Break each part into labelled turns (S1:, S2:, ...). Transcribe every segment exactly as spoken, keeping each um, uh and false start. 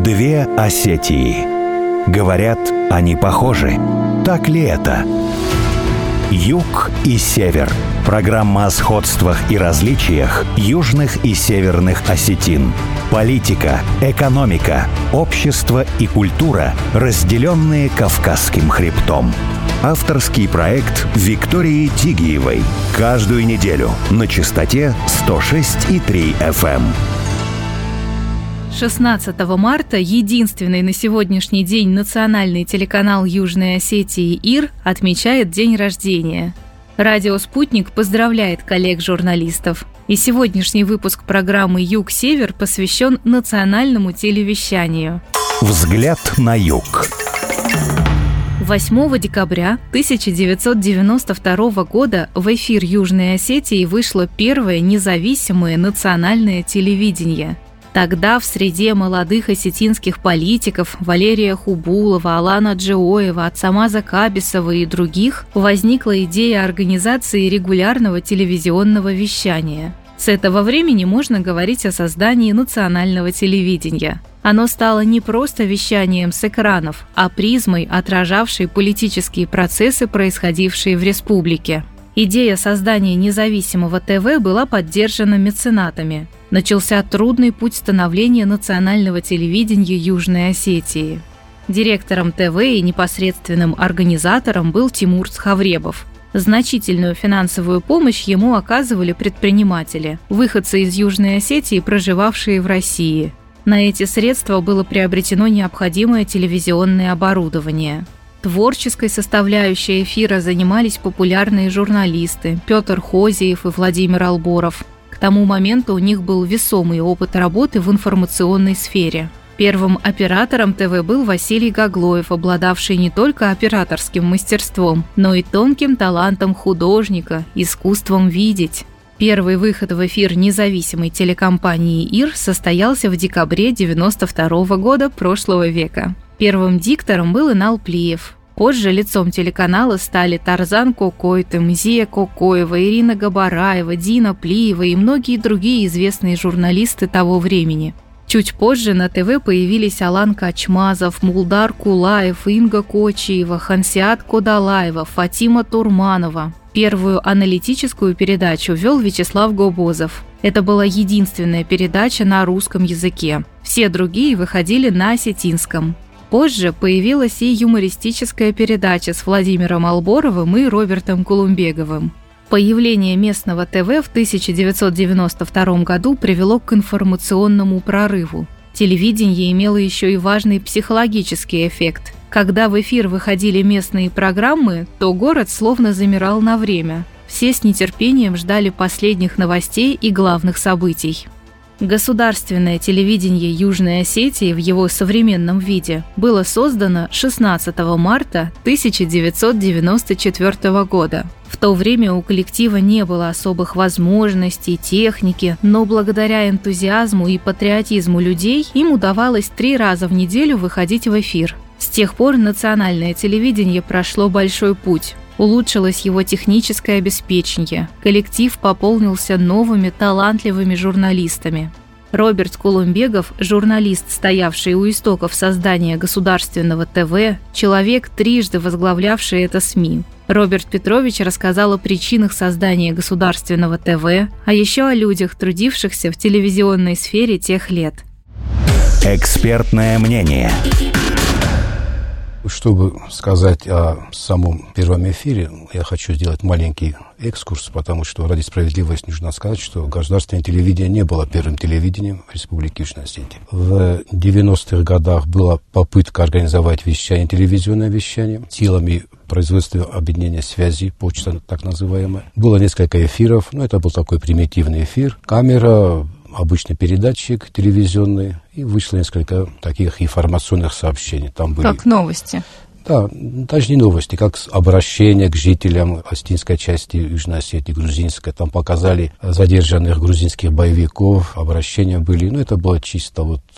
S1: Две Осетии. Говорят, они похожи. Так ли это? Юг и север. Программа о сходствах и различиях южных и северных осетин. Политика, экономика, общество и культура, разделенные Кавказским хребтом. Авторский проект Виктории Тигиевой. Каждую неделю на частоте сто шесть и три эф эм.
S2: шестнадцатого марта единственный на сегодняшний день национальный телеканал Южной Осетии ИР отмечает день рождения. Радио «Спутник» поздравляет коллег-журналистов. И сегодняшний выпуск программы «Юг-Север» посвящен национальному телевещанию.
S1: Взгляд на юг.
S2: восьмого декабря тысяча девятьсот девяносто второго года в эфир Южной Осетии вышло первое независимое национальное телевидение. Тогда в среде молодых осетинских политиков Валерия Хубулова, Алана Джиоева, Ацамаза Кабисова и других возникла идея организации регулярного телевизионного вещания. С этого времени можно говорить о создании национального телевидения. Оно стало не просто вещанием с экранов, а призмой, отражавшей политические процессы, происходившие в республике. Идея создания независимого ТВ была поддержана меценатами. Начался трудный путь становления национального телевидения Южной Осетии. Директором ТВ и непосредственным организатором был Тимур Цхавребов. Значительную финансовую помощь ему оказывали предприниматели, выходцы из Южной Осетии, проживавшие в России. На эти средства было приобретено необходимое телевизионное оборудование. Творческой составляющей эфира занимались популярные журналисты Петр Хозиев и Владимир Алборов. К тому моменту у них был весомый опыт работы в информационной сфере. Первым оператором ТВ был Василий Гаглоев, обладавший не только операторским мастерством, но и тонким талантом художника, искусством видеть. Первый выход в эфир независимой телекомпании ИР состоялся в декабре девяносто второго года прошлого века. Первым диктором был Инал Плиев. Позже лицом телеканала стали Тарзан Кокойты, Мзия Кокоева, Ирина Габараева, Дина Плиева и многие другие известные журналисты того времени. Чуть позже на ТВ появились Алан Качмазов, Мулдар Кулаев, Инга Кочиева, Хансиат Кодалаева, Фатима Турманова. Первую аналитическую передачу вел Вячеслав Гобозов. Это была единственная передача на русском языке. Все другие выходили на осетинском. Позже появилась и юмористическая передача с Владимиром Алборовым и Робертом Кулумбеговым. Появление местного ТВ в тысяча девятьсот девяносто втором году привело к информационному прорыву. Телевидение имело еще и важный психологический эффект. Когда в эфир выходили местные программы, то город словно замирал на время. Все с нетерпением ждали последних новостей и главных событий. Государственное телевидение Южной Осетии в его современном виде было создано шестнадцатого марта тысяча девятьсот девяносто четвёртого года. В то время у коллектива не было особых возможностей, техники, но благодаря энтузиазму и патриотизму людей им удавалось три раза в неделю выходить в эфир. С тех пор национальное телевидение прошло большой путь. Улучшилось его техническое обеспечение. Коллектив пополнился новыми талантливыми журналистами. Роберт Кулумбегов, журналист, стоявший у истоков создания государственного ТВ, человек, трижды возглавлявший это СМИ. Роберт Петрович рассказал о причинах создания государственного ТВ, а еще о людях, трудившихся в телевизионной сфере тех лет.
S1: Экспертное мнение.
S3: Чтобы сказать о самом первом эфире, я хочу сделать маленький экскурс, потому что ради справедливости нужно сказать, что государственное телевидение не было первым телевидением в Республике Южная Осетия. В девяностых годах была попытка организовать вещание, телевизионное вещание силами производственного объединения связи, почта так называемая. Было несколько эфиров, но это был такой примитивный эфир. Камера, обычный передатчик телевизионный, и вышло несколько таких информационных сообщений. Там были...
S2: Как новости?
S3: Да, даже не новости, как обращение к жителям осетинской части Южной Осетии, грузинской. Там показали задержанных грузинских боевиков, обращения были. Ну, это было чисто вот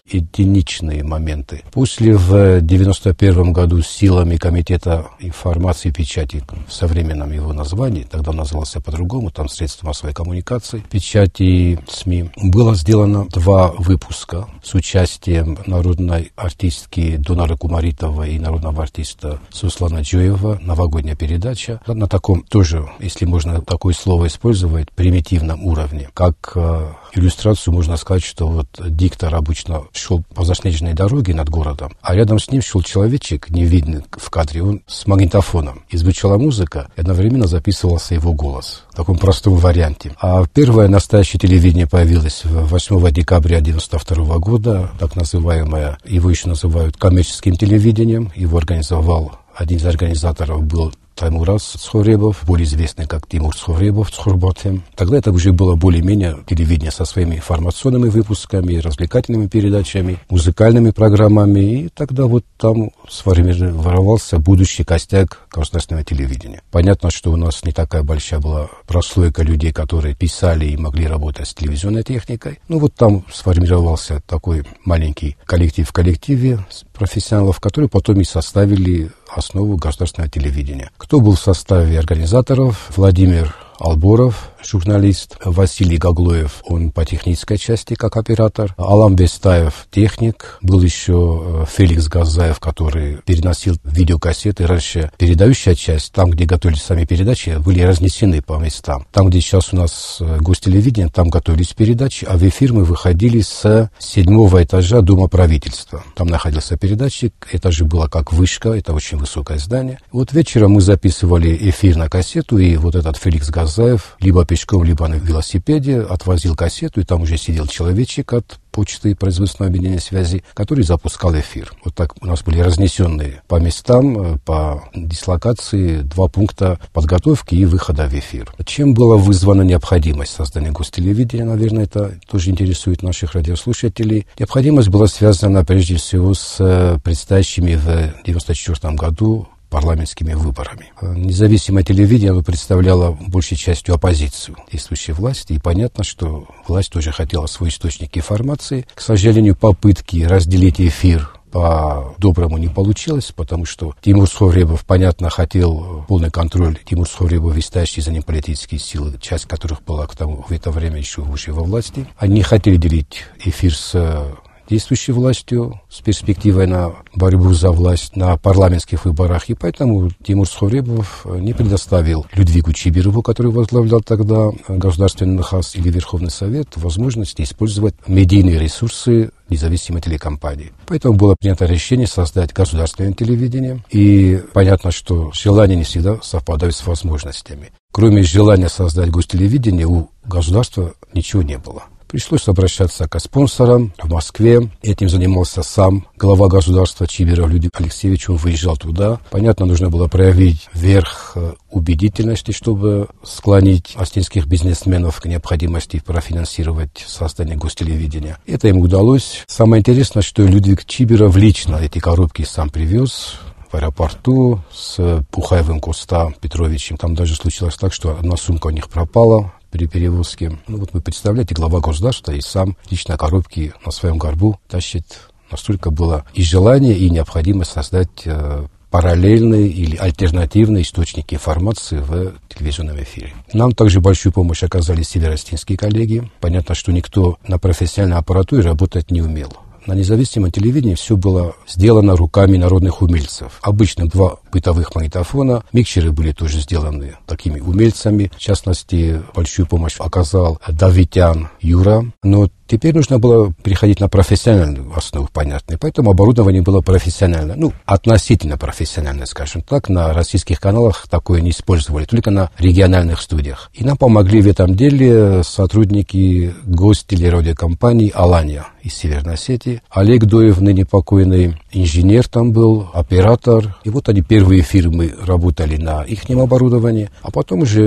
S3: единичные моменты. После в девяносто первом году силами Комитета информации и печати, в современном его названии, тогда он назывался по-другому, там средства массовой коммуникации, печати и СМИ, было сделано два выпуска с участием народной артистки Донары Кумаритовой и народного артиста Суслана Джоева, новогодняя передача, на таком тоже, если можно такое слово использовать, примитивном уровне. Как э, иллюстрацию можно сказать, что вот диктор обычно шел по заснеженной дороге над городом, а рядом с ним шел человечек, не видный в кадре, он с магнитофоном. И звучала музыка, и одновременно записывался его голос в таком простом варианте. А первое настоящее телевидение появилось восьмого декабря девяносто второго года, так называемое, его еще называют коммерческим телевидением, его организовал, один из организаторов был Таймураз Цхоребов, более известный как Тимур Цхоребов, Цхорботем. Тогда это уже было более-менее телевидение со своими информационными выпусками, развлекательными передачами, музыкальными программами. И тогда вот там сформировался будущий костяк государственного телевидения. Понятно, что у нас не такая большая была прослойка людей, которые писали и могли работать с телевизионной техникой. Ну вот там сформировался такой маленький коллектив в коллективе профессионалов, которые потом и составили основу государственного телевидения. Кто был в составе организаторов? Владимир Алборов, журналист, Василий Гаглоев, он по технической части как оператор, Алам Бестаев, техник, был еще Феликс Газаев, который переносил видеокассеты. Раньше передающая часть, там, где готовились сами передачи, были разнесены по местам. Там, где сейчас у нас гостелевидение, там готовились передачи, а в эфир мы выходили с седьмого этажа Дома правительства. Там находился передатчик, этаже было как вышка, это очень высокое здание. Вот вечером мы записывали эфир на кассету, и вот этот Феликс Газаев либо пешком, либо на велосипеде отвозил кассету, и там уже сидел человечек от почты и производственного объединения связи, который запускал эфир. Вот так у нас были разнесенные по местам, по дислокации два пункта подготовки и выхода в эфир. Чем была вызвана необходимость создания гостелевидения, наверное, это тоже интересует наших радиослушателей. Необходимость была связана прежде всего с предстоящими в девяносто четвёртом году парламентскими выборами. Независимое телевидение представляло большей частью оппозицию действующей власти, и понятно, что власть тоже хотела свой источник информации. К сожалению, попытки разделить эфир по-доброму не получилось, потому что Тимур Цхоребов, понятно, хотел полный контроль. Тимур Цхоребов и стоящие за ним политические силы, часть которых была к тому, в это время еще уже во власти. Они не хотели делить эфир с действующей властью с перспективой на борьбу за власть на парламентских выборах. И поэтому Тимур Цхоребов не предоставил Людвигу Чибирову, который возглавлял тогда Государственный НХАС или Верховный Совет, возможности использовать медийные ресурсы независимой телекомпании. Поэтому было принято решение создать государственное телевидение. И понятно, что желания не всегда совпадают с возможностями. Кроме желания создать гостелевидение, у государства ничего не было. Пришлось обращаться к спонсорам в Москве. Этим занимался сам глава государства Чибиров Людвиг Алексеевич. Он выезжал туда. Понятно, нужно было проявить верх убедительности, чтобы склонить остинских бизнесменов к необходимости профинансировать создание гостелевидения. Это ему удалось. Самое интересное, что Людвиг Чибиров лично эти коробки сам привез в аэропорту с Пухаевым Коста Петровичем. Там даже случилось так, что одна сумка у них пропала при перевозке. Ну вот вы представляете, глава государства и сам лично коробки на своем горбу тащит. Настолько было и желание, и необходимость создать э, параллельные или альтернативные источники информации в телевизионном эфире. Нам также большую помощь оказали северостинские коллеги. Понятно, что никто на профессиональной аппаратуре работать не умел. На независимом телевидении все было сделано руками народных умельцев. Обычно два бытовых магнитофона. Микшеры были тоже сделаны такими умельцами. В частности, большую помощь оказал Давитян Юра. Но теперь нужно было переходить на профессиональную основу, понятно. Поэтому оборудование было профессиональное. Ну, относительно профессиональное, скажем так. На российских каналах такое не использовали, только на региональных студиях. И нам помогли в этом деле сотрудники гостелерадиокомпании «Алания» из Северной Осетии. Олег Доев, ныне покойный, инженер там был, оператор. И вот они первые фирмы работали на их оборудовании, а потом уже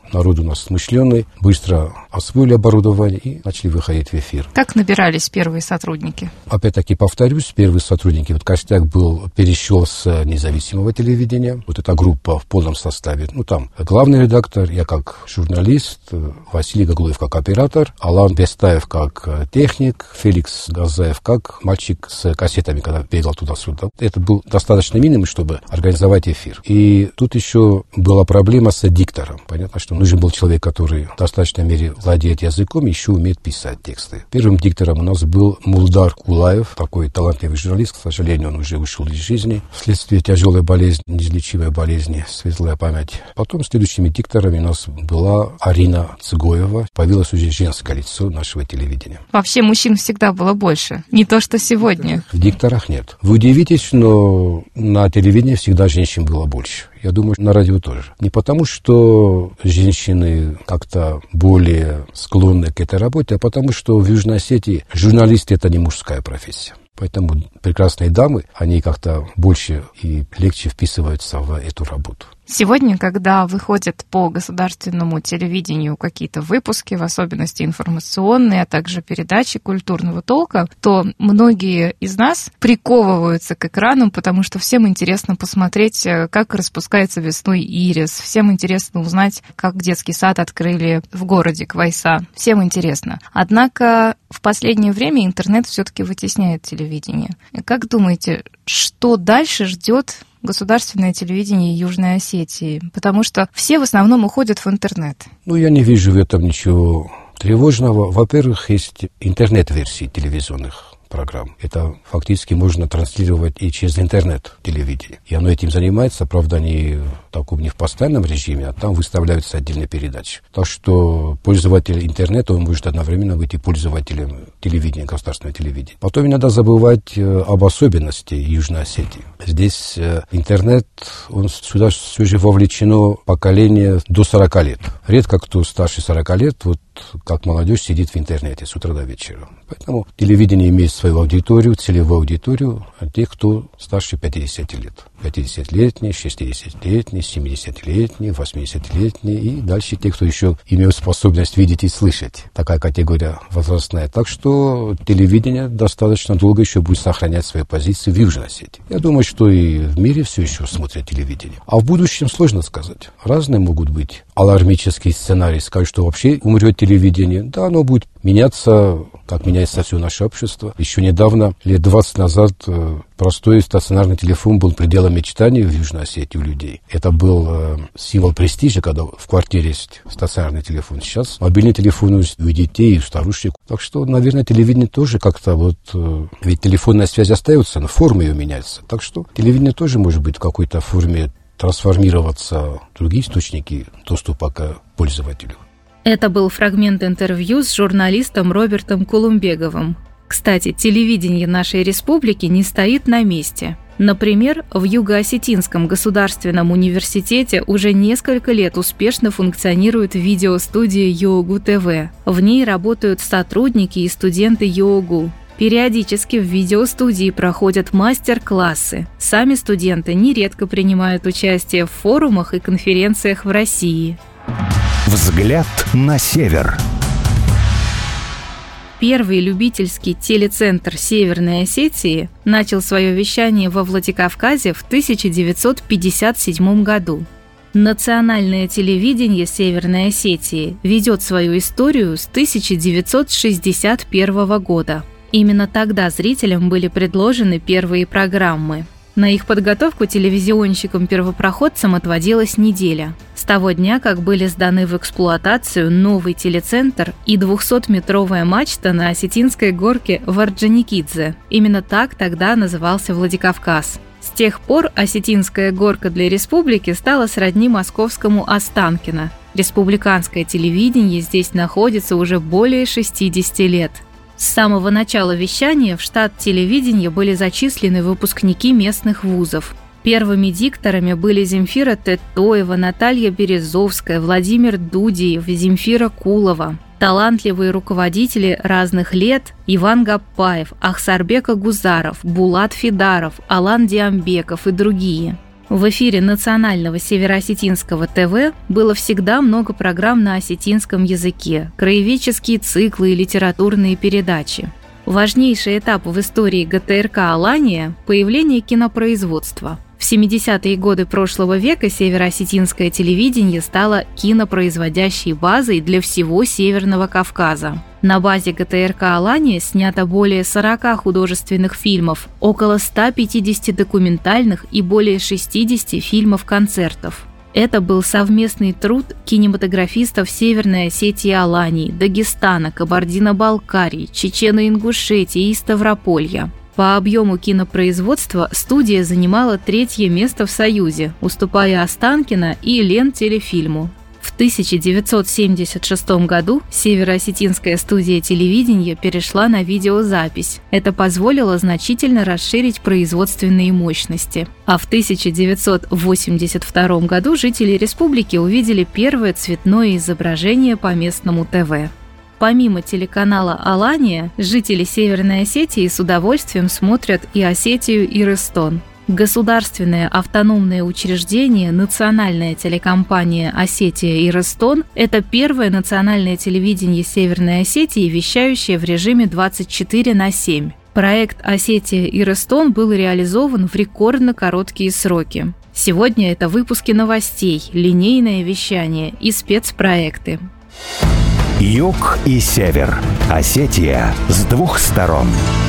S3: народ у нас смышленый, быстро освоили оборудование и начали выходить в эфир.
S2: Как набирались первые сотрудники?
S3: Опять-таки повторюсь, первые сотрудники, вот костяк был, перешел с независимого телевидения. Вот эта группа в полном составе. Ну, там главный редактор, я как журналист, Василий Гаглуев как оператор, Алан Бестаев как техник, Феликс Газаев как мальчик с кассетами, когда бегал туда-сюда. Это был достаточно минимум, чтобы организовать эфир. И тут еще была проблема с диктором. Понятно, что нужен был человек, который в достаточной мере владеет языком, еще умеет писать тексты. Первым диктором у нас был Мулдар Кулаев, такой талантливый журналист. К сожалению, он уже ушел из жизни вследствие тяжелой болезни, неизлечимой болезни, светлая память. Потом следующими дикторами у нас была Арина Цыгоева. Появилось уже женское лицо нашего телевидения.
S2: Вообще мужчин всегда было больше, не то что сегодня.
S3: В дикторах нет. Вы удивитесь, но на телевидении всегда женщин было больше. Я думаю, на радио тоже. Не потому, что женщины как-то более склонны к этой работе, а потому, что в Южной Осетии журналист – это не мужская профессия. Поэтому прекрасные дамы, они как-то больше и легче вписываются в эту работу.
S2: Сегодня, когда выходят по государственному телевидению какие-то выпуски, в особенности информационные, а также передачи культурного толка, то многие из нас приковываются к экранам, потому что всем интересно посмотреть, как распускается весной ирис, всем интересно узнать, как детский сад открыли в городе Квайса, всем интересно. Однако в последнее время интернет все-таки вытесняет телевидение. Как думаете, что дальше ждет государственное телевидение Южной Осетии? Потому что все в основном уходят в интернет.
S3: Ну, я не вижу в этом ничего тревожного. Во-первых, есть интернет-версии телевизионных программ. Это фактически можно транслировать и через интернет телевидение. И оно этим занимается, правда, не в таком не в постоянном режиме, а там выставляются отдельные передачи. Так что пользователь интернета, он может одновременно быть и пользователем телевидения, государственного телевидения. Потом не надо забывать об особенности Южной Осетии. Здесь интернет, он сюда все же вовлечено поколение до сорока лет. Редко кто старше сорока лет, вот как молодежь сидит в интернете с утра до вечера. Поэтому телевидение имеет свою аудиторию, целевую аудиторию тех, кто старше пятидесяти лет. пятидесятилетние, шестидесятилетние, семидесятилетние, восьмидесятилетние и дальше те, кто еще имеет способность видеть и слышать. Такая категория возрастная. Так что телевидение достаточно долго еще будет сохранять свои позиции в Южной Осетии. Я думаю, что и в мире все еще смотрят телевидение. А в будущем сложно сказать. Разные могут быть алармические сценарии. Скажут, что вообще умрет телевидение. Да, оно будет меняться, как меняется все наше общество. Еще недавно, лет двадцать назад, простой стационарный телефон был пределом мечтаний в Южной Осетии у людей. Это был э, символ престижа, когда в квартире есть стационарный телефон. Сейчас мобильный телефон у детей, у старушек. Так что, наверное, телевидение тоже как-то вот... Э, ведь телефонная связь остается, но форма ее меняется. Так что телевидение тоже может быть в какой-то форме трансформироваться в другие источники доступа к пользователю.
S2: Это был фрагмент интервью с журналистом Робертом Кулумбеговым. Кстати, телевидение нашей республики не стоит на месте. Например, в Юго-Осетинском государственном университете уже несколько лет успешно функционирует видеостудия ЮОГУ ТВ. В ней работают сотрудники и студенты ЮОГУ. Периодически в видеостудии проходят мастер-классы. Сами студенты нередко принимают участие в форумах и конференциях в России.
S1: Взгляд на север.
S2: Первый любительский телецентр Северной Осетии начал свое вещание во Владикавказе в тысяча девятьсот пятьдесят седьмом году. Национальное телевидение Северной Осетии ведет свою историю с тысяча девятьсот шестьдесят первого года. Именно тогда зрителям были предложены первые программы. На их подготовку телевизионщикам-первопроходцам отводилась неделя. С того дня, как были сданы в эксплуатацию новый телецентр и двухсотметровая мачта на осетинской горке в Орджоникидзе. Именно так тогда назывался Владикавказ. С тех пор осетинская горка для республики стала сродни московскому Останкино. Республиканское телевидение здесь находится уже более шестидесяти лет. С самого начала вещания в штат телевидения были зачислены выпускники местных вузов. Первыми дикторами были Земфира Теттоева, Наталья Березовская, Владимир Дудиев, Земфира Кулова. Талантливые руководители разных лет Иван Гаппаев, Ахсарбек Агузаров, Булат Фидаров, Алан Диамбеков и другие. В эфире национального североосетинского ТВ было всегда много программ на осетинском языке, краеведческие циклы и литературные передачи. Важнейший этап в истории ГТРК «Алания» – появление кинопроизводства. В семидесятые годы прошлого века североосетинское телевидение стало кинопроизводящей базой для всего Северного Кавказа. На базе ГТРК «Алания» снято более сорока художественных фильмов, около ста пятидесяти документальных и более шестидесяти фильмов-концертов. Это был совместный труд кинематографистов Северной Осетии и Алании, Дагестана, Кабардино-Балкарии, Чечено-Ингушетии и Ставрополья. По объему кинопроизводства студия занимала третье место в Союзе, уступая Останкино и Лентелефильму. В тысяча девятьсот семьдесят шестом году североосетинская студия телевидения перешла на видеозапись. Это позволило значительно расширить производственные мощности. А в тысяча девятьсот восемьдесят втором году жители республики увидели первое цветное изображение по местному ТВ. Помимо телеканала «Алания», жители Северной Осетии с удовольствием смотрят и Осетию и Рестон. Государственное автономное учреждение «Национальная телекомпания Осетия и Рестон» – это первое национальное телевидение Северной Осетии, вещающее в режиме двадцать четыре на семь. Проект «Осетия и Рестон» был реализован в рекордно короткие сроки. Сегодня это выпуски новостей, линейное вещание и спецпроекты.
S1: Юг и север. Осетия с двух сторон.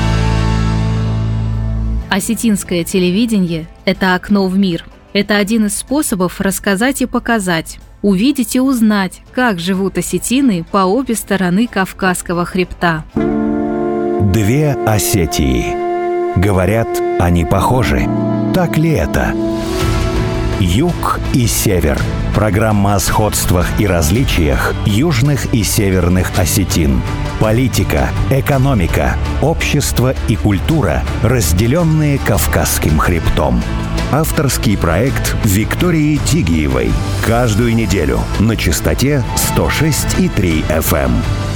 S2: Осетинское телевидение – это окно в мир. Это один из способов рассказать и показать, увидеть и узнать, как живут осетины по обе стороны Кавказского хребта.
S1: Две Осетии. Говорят, они похожи. Так ли это? Юг и север. Программа о сходствах и различиях южных и северных осетин. Политика, экономика, общество и культура, разделенные Кавказским хребтом. Авторский проект Виктории Тигиевой. Каждую неделю на частоте сто шесть и три эф эм.